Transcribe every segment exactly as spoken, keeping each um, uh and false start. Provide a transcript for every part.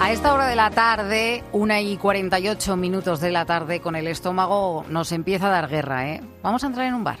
A esta hora de la tarde, una y cuarenta y ocho minutos de la tarde, con el estómago nos empieza a dar guerra, ¿eh? Vamos a entrar en un bar.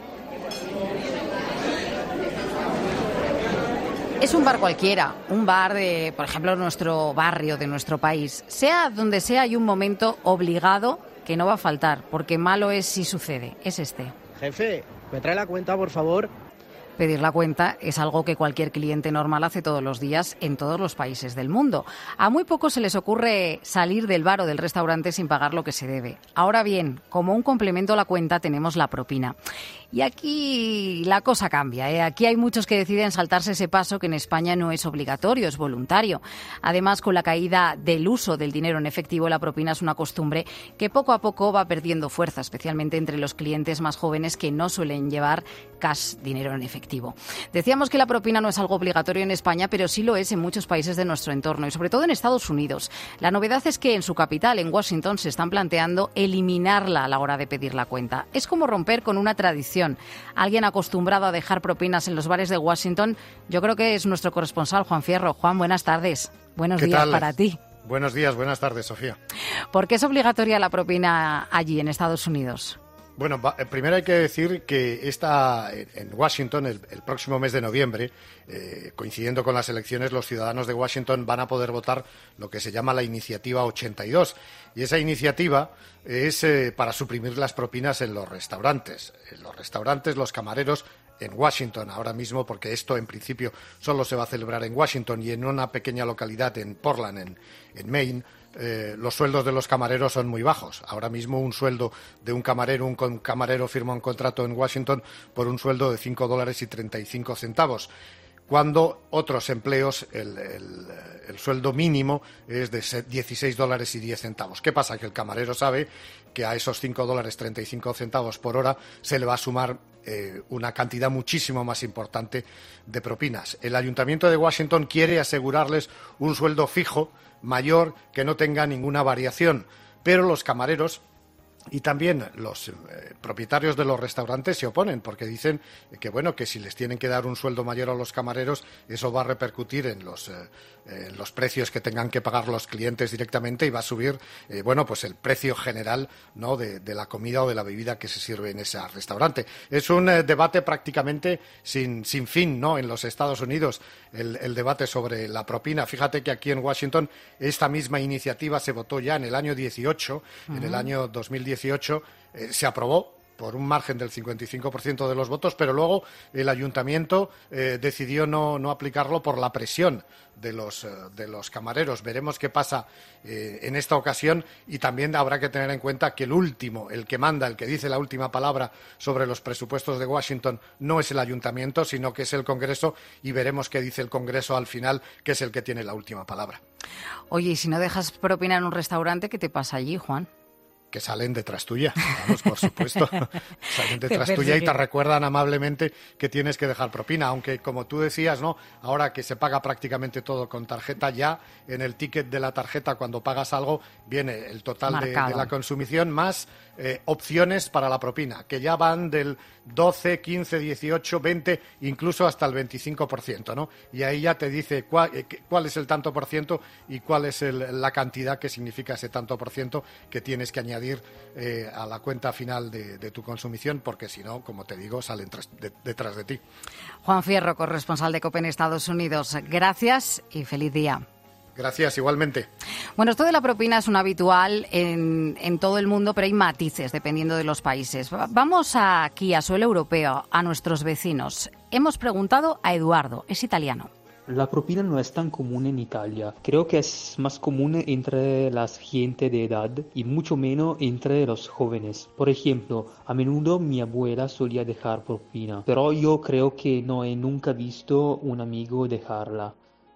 Es un bar cualquiera, un bar de, por ejemplo, nuestro barrio, de nuestro país. Sea donde sea, hay un momento obligado que no va a faltar, porque malo es si sucede. Es este. Jefe, ¿me trae la cuenta, por favor? Pedir la cuenta es algo que cualquier cliente normal hace todos los días en todos los países del mundo. A muy pocos se les ocurre salir del bar o del restaurante sin pagar lo que se debe. Ahora bien, como un complemento a la cuenta tenemos la propina. Y aquí la cosa cambia, ¿eh? Aquí hay muchos que deciden saltarse ese paso que en España no es obligatorio, es voluntario. Además, con la caída del uso del dinero en efectivo, la propina es una costumbre que poco a poco va perdiendo fuerza, especialmente entre los clientes más jóvenes que no suelen llevar cash, dinero en efectivo. Decíamos que la propina no es algo obligatorio en España, pero sí lo es en muchos países de nuestro entorno y sobre todo en Estados Unidos. La novedad es que en su capital, en Washington, se están planteando eliminarla a la hora de pedir la cuenta. Es como romper con una tradición. Alguien acostumbrado a dejar propinas en los bares de Washington, yo creo que es nuestro corresponsal, Juan Fierro. Juan, buenas tardes. Buenos días tal? para ti. Buenos días, buenas tardes, Sofía. ¿Por qué es obligatoria la propina allí, en Estados Unidos? Bueno, va, primero hay que decir que esta, en Washington, el, el próximo mes de noviembre, eh, coincidiendo con las elecciones, los ciudadanos de Washington van a poder votar lo que se llama la Iniciativa ochenta y dos. Y esa iniciativa es eh, para suprimir las propinas en los restaurantes. En los restaurantes, los camareros en Washington ahora mismo, porque esto en principio solo se va a celebrar en Washington y en una pequeña localidad en Portland, en, en Maine. Eh, los sueldos de los camareros son muy bajos. Ahora mismo un sueldo de un camarero, un con, camarero firma un contrato en Washington por un sueldo de cinco dólares y treinta y cinco centavos, cuando otros empleos el, el, el sueldo mínimo es de dieciséis dólares y diez centavos. ¿Qué pasa? Que el camarero sabe que a esos cinco dólares treinta y cinco centavos por hora se le va a sumar eh, una cantidad muchísimo más importante de propinas. El Ayuntamiento de Washington quiere asegurarles un sueldo fijo mayor que no tenga ninguna variación, pero los camareros y también los eh, propietarios de los restaurantes se oponen porque dicen que bueno que si les tienen que dar un sueldo mayor a los camareros, eso va a repercutir en los, eh, en los precios que tengan que pagar los clientes directamente y va a subir eh, bueno pues el precio general, ¿no?, de, de la comida o de la bebida que se sirve en ese restaurante. Es un eh, debate prácticamente sin, sin fin, ¿no?, en los Estados Unidos, el, el debate sobre la propina. Fíjate que aquí en Washington esta misma iniciativa se votó ya en el año dieciocho, uh-huh. En el año dos mil dieciocho eh, se aprobó por un margen del cincuenta y cinco por ciento de los votos, pero luego el ayuntamiento eh, decidió no, no aplicarlo por la presión de los, eh, de los camareros. Veremos qué pasa eh, en esta ocasión y también habrá que tener en cuenta que el último, el que manda, el que dice la última palabra sobre los presupuestos de Washington no es el ayuntamiento, sino que es el Congreso, y veremos qué dice el Congreso al final, que es el que tiene la última palabra. Oye, y si no dejas propina en un restaurante, ¿qué te pasa allí, Juan? Que salen detrás tuya, vamos, por supuesto. Salen detrás tuya y te recuerdan amablemente que tienes que dejar propina, aunque como tú decías, ¿no?, ahora que se paga prácticamente todo con tarjeta, ya en el ticket de la tarjeta cuando pagas algo viene el total de, de la consumición más eh, opciones para la propina, que ya van del doce, quince, dieciocho, veinte, incluso hasta el veinticinco por ciento, ¿no? Y ahí ya te dice cuál, eh, cuál es el tanto por ciento y cuál es el, la cantidad que significa ese tanto por ciento que tienes que añadir Eh, a la cuenta final de, de tu consumición, porque si no, como te digo, salen tras, de, detrás de ti. Juan Fierro, corresponsal de COPE en Estados Unidos. Gracias y feliz día. Gracias, igualmente. Bueno, esto de la propina es un habitual en, en todo el mundo, pero hay matices dependiendo de los países. Vamos aquí a suelo europeo, a nuestros vecinos. Hemos preguntado a Eduardo, es italiano. La propina no es tan común en Italia. Creo que es más común entre la gente de edad y mucho menos entre los jóvenes. Por ejemplo, a menudo mi abuela solía dejar propina, pero yo creo que no he nunca visto un amigo dejarla.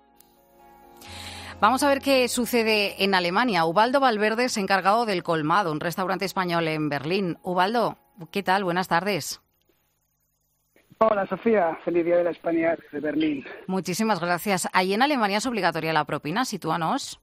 Vamos a ver qué sucede en Alemania. Ubaldo Valverde es encargado del Colmado, un restaurante español en Berlín. Ubaldo, ¿qué tal? Buenas tardes. Hola, Sofía. Feliz Día de la Hispanidad de Berlín. Muchísimas gracias. ¿Allí en Alemania es obligatoria la propina? Sitúanos.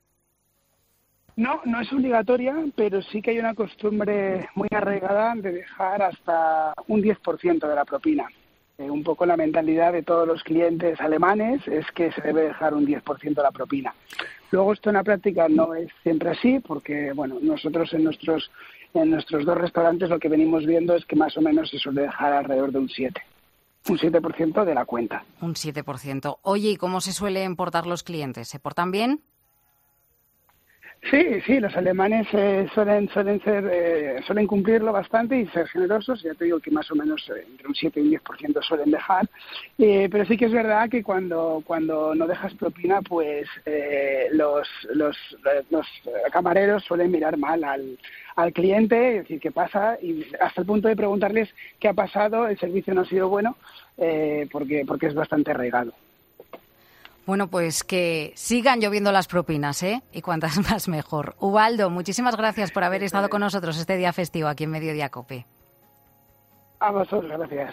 No, no es obligatoria, pero sí que hay una costumbre muy arraigada de dejar hasta un diez por ciento de la propina. Eh, un poco la mentalidad de todos los clientes alemanes es que se debe dejar un diez por ciento de la propina. Luego esto en la práctica no es siempre así, porque bueno, nosotros en nuestros en nuestros dos restaurantes lo que venimos viendo es que más o menos se suele dejar alrededor de un siete. Un siete por ciento de la cuenta. Un siete por ciento. Oye, ¿y cómo se suelen portar los clientes? ¿Se portan bien? Sí, sí, los alemanes eh, suelen suelen ser eh, suelen cumplirlo bastante y ser generosos. Ya te digo que más o menos eh, entre un siete y un diez por ciento suelen dejar. Eh, pero sí que es verdad que cuando cuando no dejas propina, pues eh, los, los los camareros suelen mirar mal al al cliente, es decir, qué pasa, y hasta el punto de preguntarles qué ha pasado, el servicio no ha sido bueno, eh, porque porque es bastante arraigado. Bueno, pues que sigan lloviendo las propinas, ¿eh? Y cuantas más mejor. Ubaldo, muchísimas gracias por haber estado con nosotros este día festivo aquí en Mediodía COPE. A vosotros, gracias.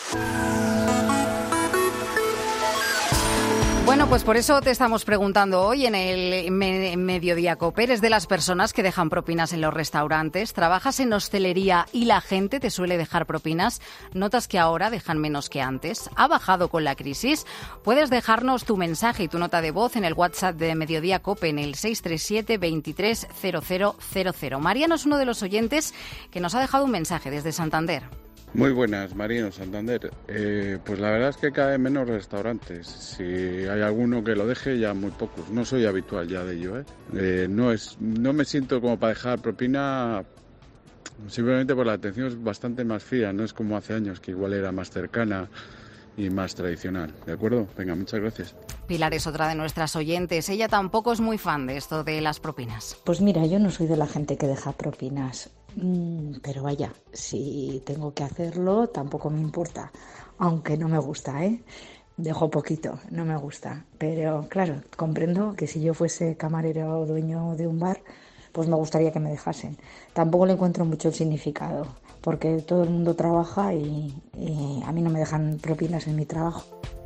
Bueno, pues por eso te estamos preguntando hoy en el me- Mediodía COPE. ¿Eres de las personas que dejan propinas en los restaurantes? ¿Trabajas en hostelería y la gente te suele dejar propinas? ¿Notas que ahora dejan menos que antes? ¿Ha bajado con la crisis? Puedes dejarnos tu mensaje y tu nota de voz en el WhatsApp de Mediodía COPE en el seis tres siete, veintitrés, cero cero cero cero. Mariano es uno de los oyentes que nos ha dejado un mensaje desde Santander. Muy buenas, Mariano, Santander. Eh, pues la verdad es que cada vez menos restaurantes. Si hay alguno que lo deje, ya muy pocos. No soy habitual ya de ello, ¿eh? Eh, no es, no me siento como para dejar propina, simplemente por la atención es bastante más fría. No es como hace años, que igual era más cercana y más tradicional. ¿De acuerdo? Venga, muchas gracias. Pilar es otra de nuestras oyentes. Ella tampoco es muy fan de esto de las propinas. Pues mira, yo no soy de la gente que deja propinas. Pero vaya, si tengo que hacerlo, tampoco me importa. Aunque no me gusta, ¿eh? Dejo poquito, no me gusta. Pero claro, comprendo que si yo fuese camarero o dueño de un bar, pues me gustaría que me dejasen. Tampoco le encuentro mucho el significado, porque todo el mundo trabaja y, y a mí no me dejan propinas en mi trabajo.